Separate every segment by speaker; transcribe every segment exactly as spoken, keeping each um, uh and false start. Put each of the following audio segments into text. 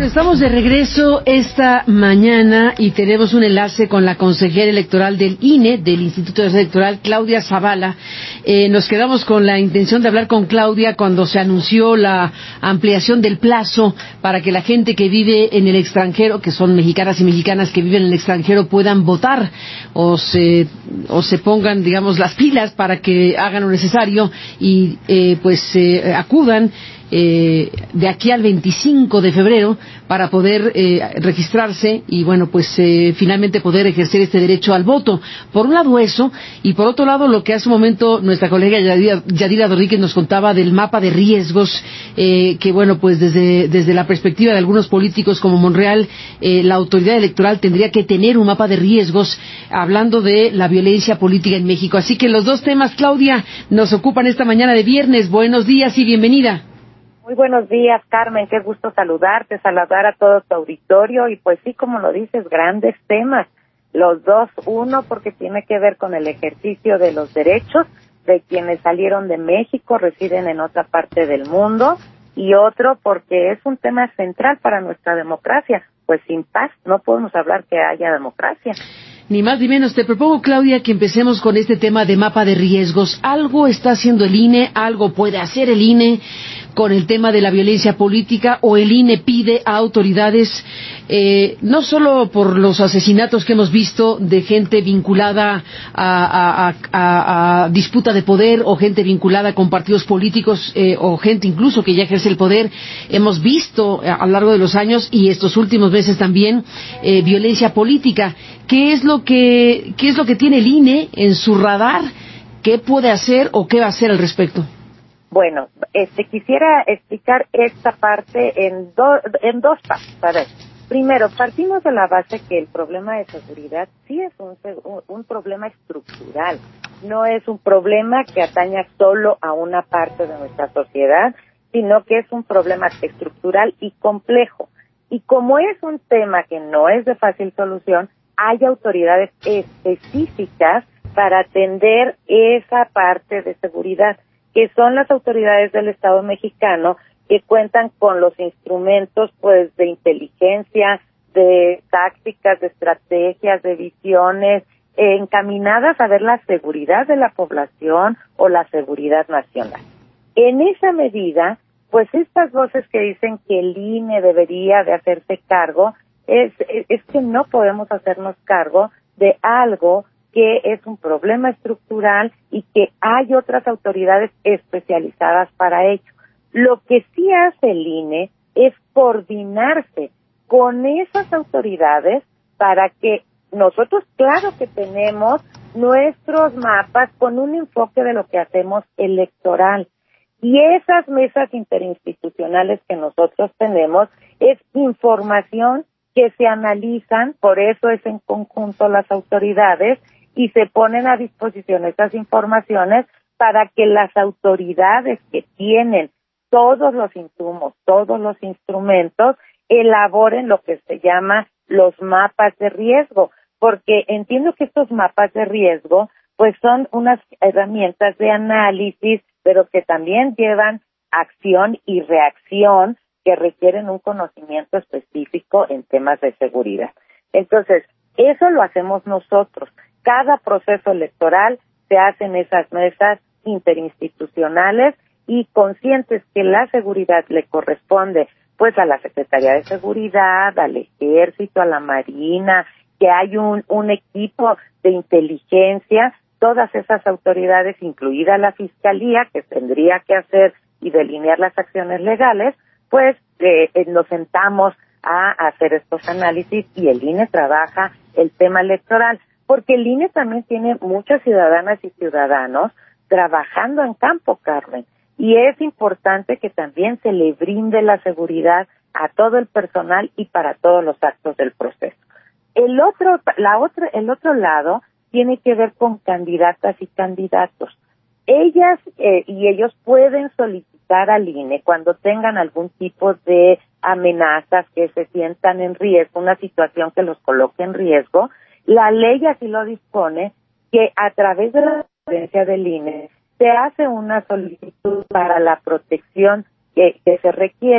Speaker 1: estamos de regreso esta mañana y tenemos un enlace con la consejera electoral del I N E, del Instituto Electoral, Claudia Zavala. Eh, nos quedamos con la intención de hablar con Claudia cuando se anunció la ampliación del plazo para que la gente que vive en el extranjero, que son mexicanas y mexicanas que viven en el extranjero, puedan votar o se, o se pongan, digamos, las pilas para que hagan lo necesario y eh, pues eh, acudan Eh, de aquí al veinticinco de febrero para poder eh, registrarse y bueno pues eh, finalmente poder ejercer este derecho al voto. Por un lado eso, y por otro lado lo que hace un momento nuestra colega Yadira, Yadira Rodríguez nos contaba del mapa de riesgos, eh, que bueno pues desde, desde la perspectiva de algunos políticos como Monreal, eh, la autoridad electoral tendría que tener un mapa de riesgos hablando de la violencia política en México. Así que los dos temas, Claudia, nos ocupan esta mañana de viernes. Buenos días y bienvenida.
Speaker 2: Muy buenos días, Carmen, qué gusto saludarte, saludar a todo tu auditorio y pues sí, como lo dices, grandes temas, los dos, uno porque tiene que ver con el ejercicio de los derechos de quienes salieron de México, residen en otra parte del mundo, y otro porque es un tema central para nuestra democracia, pues sin paz no podemos hablar que haya democracia.
Speaker 1: Ni más ni menos. Te propongo, Claudia, que empecemos con este tema de mapa de riesgos. Algo está haciendo el I N E, algo puede hacer el I N E con el tema de la violencia política, o el I N E pide a autoridades, eh, no solo por los asesinatos que hemos visto de gente vinculada a, a, a, a disputa de poder, o gente vinculada con partidos políticos, eh, o gente incluso que ya ejerce el poder. Hemos visto a lo largo de los años y estos últimos meses también eh, violencia política. ¿Qué es lo que qué es lo que tiene el I N E en su radar? ¿Qué puede hacer o qué va a hacer al respecto?
Speaker 2: Bueno, este quisiera explicar esta parte en, do, en dos pasos. A ver, primero, partimos de la base que el problema de seguridad sí es un, un problema estructural, no es un problema que ataña solo a una parte de nuestra sociedad, sino que es un problema estructural y complejo. Y como es un tema que no es de fácil solución, hay autoridades específicas para atender esa parte de seguridad, que son las autoridades del Estado mexicano, que cuentan con los instrumentos pues de inteligencia, de tácticas, de estrategias, de visiones, eh, encaminadas a ver la seguridad de la población o la seguridad nacional. En esa medida, pues estas voces que dicen que el I N E debería de hacerse cargo, es, es que no podemos hacernos cargo de algo que es un problema estructural y que hay otras autoridades especializadas para ello. Lo que sí hace el I N E es coordinarse con esas autoridades para que nosotros, claro que tenemos nuestros mapas con un enfoque de lo que hacemos electoral. Y esas mesas interinstitucionales que nosotros tenemos es información que se analizan, por eso es en conjunto las autoridades, y se ponen a disposición esas informaciones para que las autoridades que tienen todos los insumos, todos los instrumentos, elaboren lo que se llama los mapas de riesgo, porque entiendo que estos mapas de riesgo pues son unas herramientas de análisis, pero que también llevan acción y reacción que requieren un conocimiento específico en temas de seguridad. Entonces, eso lo hacemos nosotros. Cada proceso electoral se hace en esas mesas interinstitucionales y conscientes que la seguridad le corresponde pues a la Secretaría de Seguridad, al Ejército, a la Marina, que hay un, un equipo de inteligencia, todas esas autoridades, incluida la Fiscalía, que tendría que hacer y delinear las acciones legales, pues eh, eh, nos sentamos a hacer estos análisis y el I N E trabaja el tema electoral, porque el I N E también tiene muchas ciudadanas y ciudadanos trabajando en campo, Carmen, y es importante que también se le brinde la seguridad a todo el personal y para todos los actos del proceso. El otro, la otra, el otro lado tiene que ver con candidatas y candidatos. Ellas eh, y ellos pueden solicitar al I N E cuando tengan algún tipo de amenazas, que se sientan en riesgo, una situación que los coloque en riesgo. La ley así lo dispone, que a través de la presidencia del I N E se hace una solicitud para la protección que, que se requiere.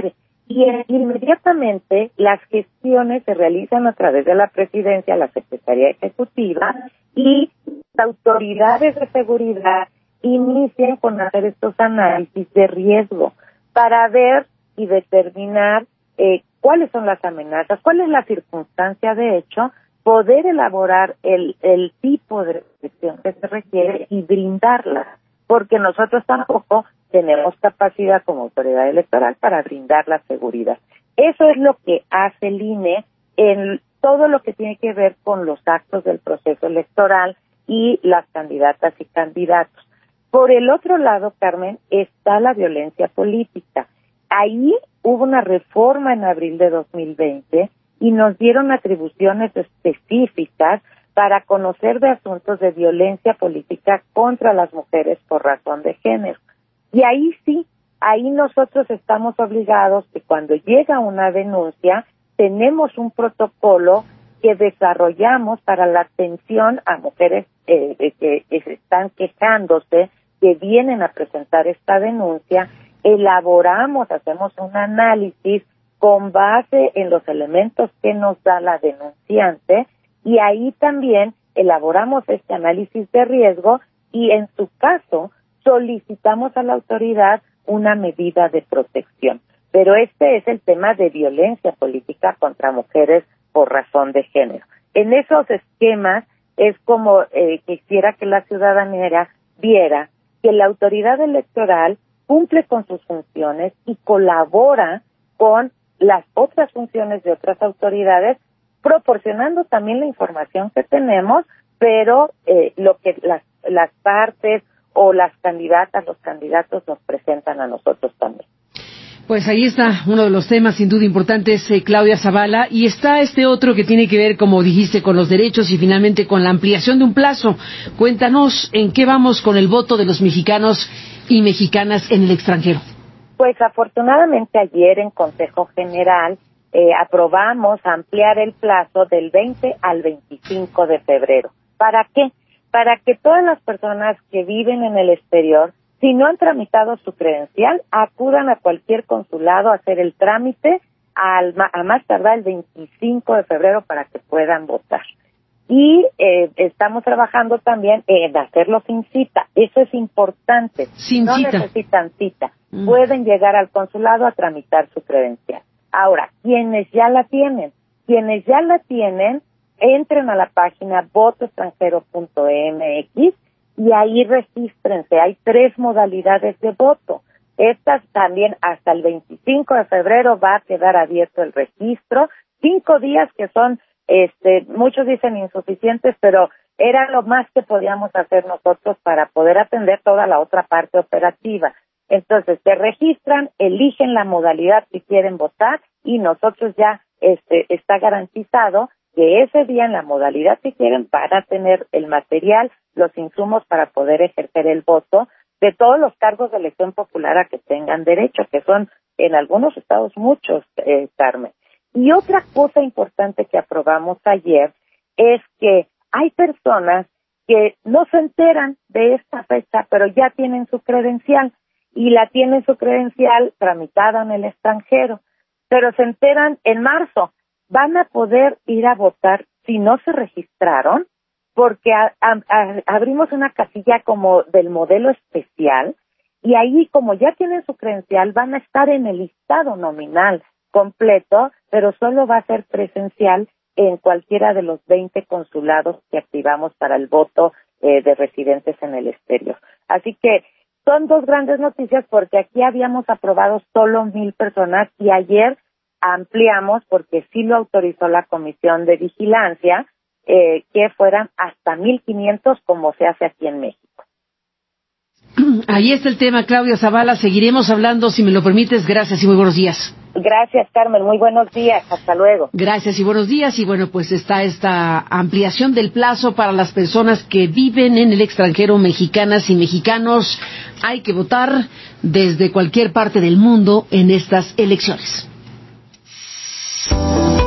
Speaker 2: y inmediatamente las gestiones se realizan a través de la presidencia, la Secretaría Ejecutiva, y las autoridades de seguridad inician con hacer estos análisis de riesgo para ver y determinar eh, cuáles son las amenazas, cuál es la circunstancia de hecho, poder elaborar el, el tipo de protección que se requiere y brindarla, porque nosotros tampoco tenemos capacidad como autoridad electoral para brindar la seguridad. Eso es lo que hace el I N E en todo lo que tiene que ver con los actos del proceso electoral y las candidatas y candidatos. Por el otro lado, Carmen, está la violencia política. Ahí hubo una reforma en abril de dos mil veinte y nos dieron atribuciones específicas para conocer de asuntos de violencia política contra las mujeres por razón de género. Y ahí sí, ahí nosotros estamos obligados que cuando llega una denuncia, tenemos un protocolo que desarrollamos para la atención a mujeres eh, que, que se están quejándose, que vienen a presentar esta denuncia, elaboramos, hacemos un análisis con base en los elementos que nos da la denunciante y ahí también elaboramos este análisis de riesgo y en su caso solicitamos a la autoridad una medida de protección. Pero este es el tema de violencia política contra mujeres por razón de género. En esos esquemas es como eh, quisiera que la ciudadanía viera que la autoridad electoral cumple con sus funciones y colabora con las otras funciones de otras autoridades, proporcionando también la información que tenemos, pero eh, lo que las, las partes o las candidatas, los candidatos nos presentan a nosotros también.
Speaker 1: Pues ahí está uno de los temas sin duda importantes, eh, Claudia Zavala, y está este otro que tiene que ver, como dijiste, con los derechos y finalmente con la ampliación de un plazo. Cuéntanos en qué vamos con el voto de los mexicanos y mexicanas en el extranjero.
Speaker 2: Pues afortunadamente ayer en Consejo General eh, aprobamos ampliar el plazo del veinte al veinticinco de febrero. ¿Para qué? Para que todas las personas que viven en el exterior, si no han tramitado su credencial, acudan a cualquier consulado a hacer el trámite al, a más tardar el veinticinco de febrero para que puedan votar. Y eh, estamos trabajando también en hacerlo sin cita. Eso es importante.
Speaker 1: Sin
Speaker 2: no
Speaker 1: cita.
Speaker 2: necesitan cita.
Speaker 1: Mm.
Speaker 2: Pueden llegar al consulado a tramitar su credencial. Ahora, quienes ya la tienen, quienes ya la tienen, entren a la página voto extranjero punto m x y ahí regístrense. Hay tres modalidades de voto. Estas también hasta el veinticinco de febrero va a quedar abierto el registro. Cinco días que son, este, muchos dicen insuficientes, pero era lo más que podíamos hacer nosotros para poder atender toda la otra parte operativa. Entonces, se registran, eligen la modalidad que quieren votar y nosotros ya, este, está garantizado que ese día en la modalidad que quieren van a tener el material, los insumos para poder ejercer el voto de todos los cargos de elección popular a que tengan derecho, que son en algunos estados muchos, eh, Carmen. Y otra cosa importante que aprobamos ayer es que hay personas que no se enteran de esta fecha, pero ya tienen su credencial y la tienen su credencial tramitada en el extranjero, pero se enteran en marzo. Van a poder ir a votar si no se registraron, porque a, a, a, abrimos una casilla como del modelo especial y ahí, como ya tienen su credencial, van a estar en el listado nominal completo, pero solo va a ser presencial en cualquiera de los veinte consulados que activamos para el voto eh, de residentes en el exterior. Así que son dos grandes noticias porque aquí habíamos aprobado solo mil personas y ayer ampliamos, porque sí lo autorizó la Comisión de Vigilancia, eh, que fueran hasta mil quinientos como se hace aquí en México.
Speaker 1: Ahí está el tema, Claudia Zavala. Seguiremos hablando, si me lo permites. Gracias y muy buenos días.
Speaker 2: Gracias, Carmen. Muy buenos días. Hasta luego.
Speaker 1: Gracias y buenos días. Y bueno, pues está esta ampliación del plazo para las personas que viven en el extranjero, mexicanas y mexicanos. Hay que votar desde cualquier parte del mundo en estas elecciones.